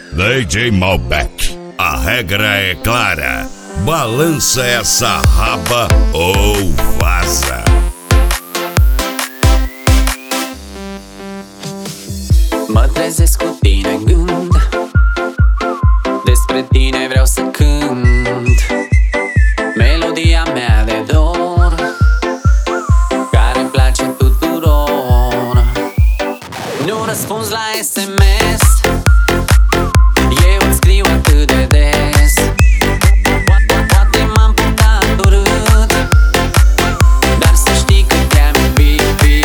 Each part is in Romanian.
DJ Malbec, a regra é clara: balança essa raba ou vaza. Mă trezesc cu tine în gând, despre tine vreau să cânt melodia mea de dor, care-mi place tuturor. Nu răspunzi la SMS, eu îți scriu atât de des. Poate m-am purtat urât, dar să știi că te-am iubit.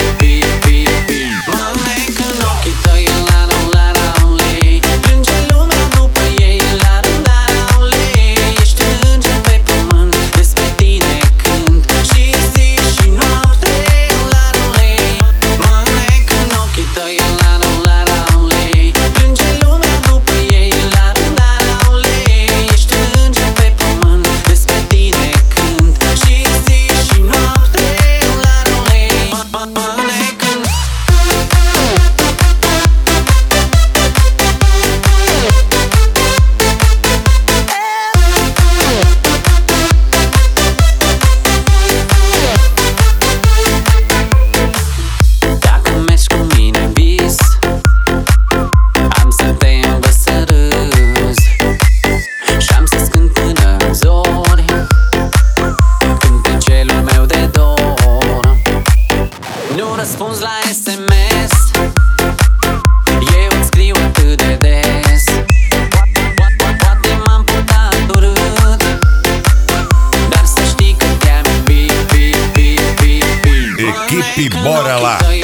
Mă înec în ochii tăi, la-la-la-la-lei. Plânge lumea după ei, la-la-la-la-lei. Ești înger pe pământ, despre tine cânt și zi și noapte, la-la-lei. Mă înec în ochii tăi, la-la-la-la-lei. Plânge lumea după ei, la-la-la-la-lei. Ești înger pe pământ, despre tine cânt și zi și noapte, la-la-lei. Mă înec în Dacă mergi cu mine în vis, am să te învăț să râzi și am să-ți cânt până în zori cântecelul meu de dor. Nu răspunzi la SMS, eu îți scriu atât de des. Poate m-am purtat urât, dar să știi că te-am iubit. Equipe Bora Lá.